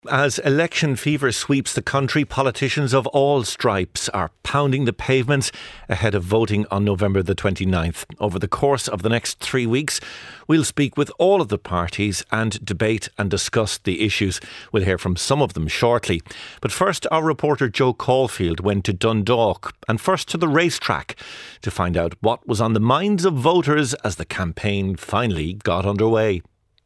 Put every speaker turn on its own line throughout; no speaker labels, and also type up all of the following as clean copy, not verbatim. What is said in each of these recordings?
As election fever sweeps the country, politicians of all stripes are pounding the pavements ahead of voting on November the 29th. Over the course of the next 3 weeks, we'll speak with all of the parties and debate and discuss the issues. We'll hear from some of them shortly. But first, our reporter Joe Caulfield went to Dundalk and first to the racetrack to find out what was on the minds of voters as the campaign finally got underway.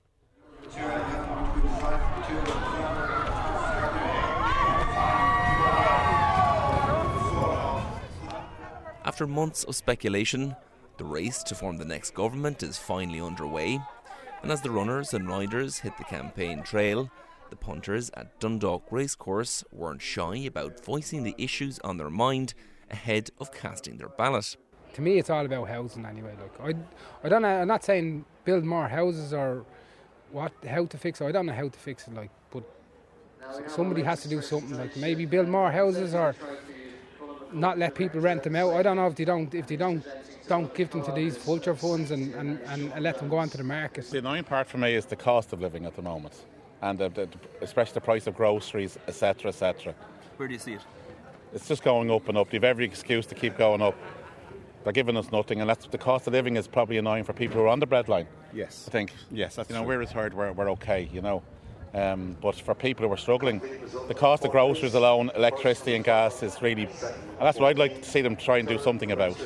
After months of speculation, the race to form the next government is finally underway, and as the runners and riders hit the campaign trail, the punters at Dundalk Racecourse weren't shy about voicing the issues on their mind ahead of casting their ballot.
To me, it's all about housing anyway. I don't know. I'm not saying build more houses or how to fix it. I don't know how to fix it. But somebody has to do something. Maybe build more houses or not let people rent them out. I don't know if they don't give them to these vulture funds and let them go onto the market.
The annoying part for me is the cost of living at the moment, and especially the price of groceries, etc., etc.
Where do you see it?
It's just going up and up. They've every excuse to keep going up. They're giving us nothing, and the cost of living is probably annoying for people who are on the breadline.
Yes,
I think.
Yes, that's true.
We're retired, we're okay, but for people who are struggling, the cost of groceries alone, electricity and gas is really... And that's what I'd like to see them try and do something about.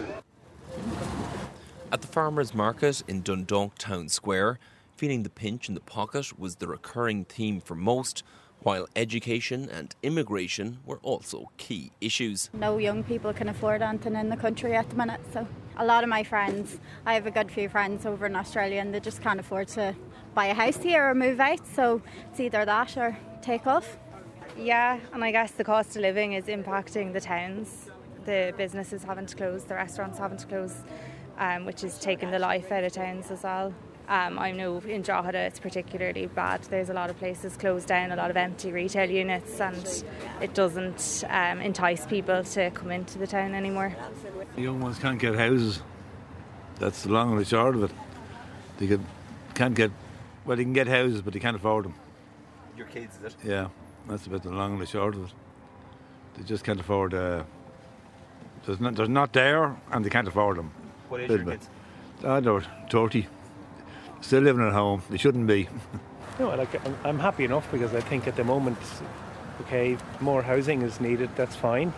At the farmers' market in Dundalk Town Square, feeling the pinch in the pocket was the recurring theme for most, while education and immigration were also key issues.
No young people can afford anything in the country at the minute, so a lot of my friends, I have a good few friends over in Australia and they just can't afford to buy a house here or move out, so it's either that or take off.
Yeah, and I guess the cost of living is impacting the towns. The businesses having to close, the restaurants having to close, which is taking the life out of towns as well. I know in Drogheda it's particularly bad. There's a lot of places closed down, a lot of empty retail units, and it doesn't entice people to come into the town anymore.
The young ones can't get houses. That's the long and the short of it. They can get houses, but they can't afford them.
Your kids, is it?
Yeah, that's a bit the long and the short of it. They just can't afford... There's not there, and they can't afford them.
What age are your kids?
They're 30. Still living at home. They shouldn't be.
No, I'm happy enough because I think at the moment, okay, more housing is needed. That's fine,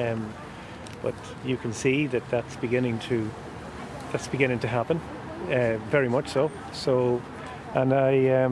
but you can see that that's beginning to happen, very much so. So, and I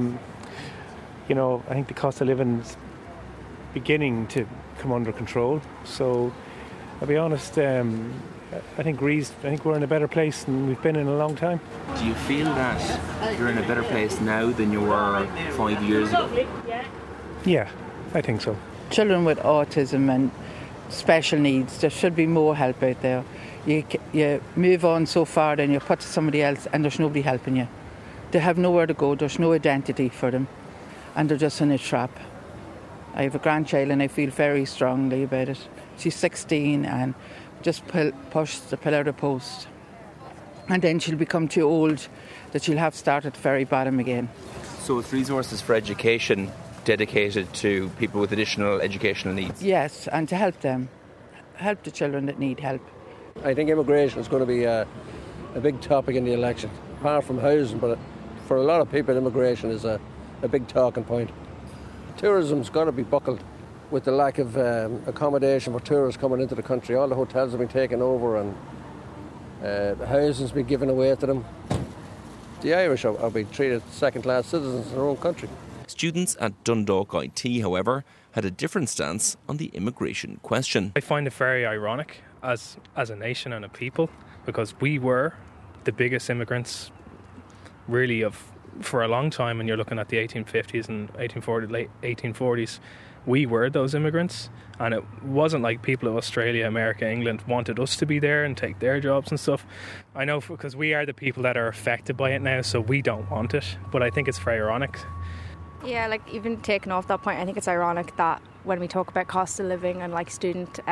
think the cost of living is beginning to come under control. So, I'll be honest. I think we're in a better place than we've been in a long time.
Do you feel that you're in a better place now than you were 5 years ago?
Yeah, I think so.
Children with autism and special needs, there should be more help out there. You move on so far, then you're put to somebody else and there's nobody helping you. They have nowhere to go, there's no identity for them, and they're just in a trap. I have a grandchild and I feel very strongly about it. She's 16 and just pushed the pillar to post. And then she'll become too old that she'll have to start at the very bottom again.
So it's resources for education dedicated to people with additional educational needs?
Yes, and to help them. Help the children that need help.
I think immigration is going to be a big topic in the election, apart from housing, but for a lot of people immigration is a big talking point. Tourism's got to be buckled. With the lack of accommodation for tourists coming into the country, all the hotels have been taken over and the housing's been given away to them. The Irish are being treated second-class citizens in their own country.
Students at Dundalk IT, however, had a different stance on the immigration question.
I find it very ironic as a nation and a people, because we were the biggest immigrants really for a long time, and you're looking at the 1850s and late 1840s. We were those immigrants, and it wasn't like people of Australia, America, England wanted us to be there and take their jobs and stuff. I know because we are the people that are affected by it now, so we don't want it, but I think it's very ironic.
Yeah, even taking off that point, I think it's ironic that when we talk about cost of living and student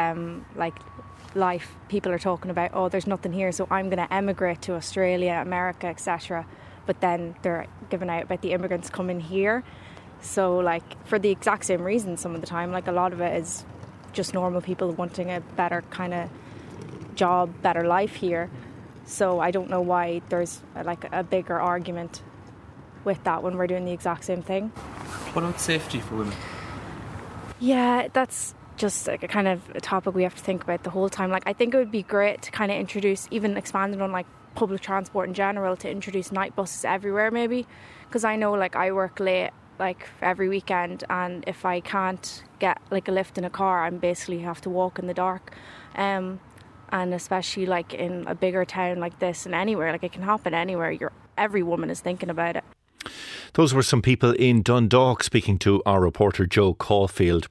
life, people are talking about, oh, there's nothing here, so I'm going to emigrate to Australia, America, etc. But then they're giving out about the immigrants coming here.
So like for the exact same reason some of the time, like a lot of it is just normal people wanting a better kind of job, better life here. So I don't know why there's like a bigger argument with that when we're doing the exact same thing.
What about safety for women?
Yeah, that's just like a kind of a topic we have to think about the whole time. Like I think it would be great to kind of introduce, even expanding on like public transport in general, to introduce night buses everywhere maybe, because I know like I work late like every weekend, and if I can't get like a lift in a car, I'm basically have to walk in the dark, and especially like in a bigger town like this, and anywhere, like it can happen anywhere. Every woman is thinking about it.
Those were some people in Dundalk speaking to our reporter Joe Caulfield.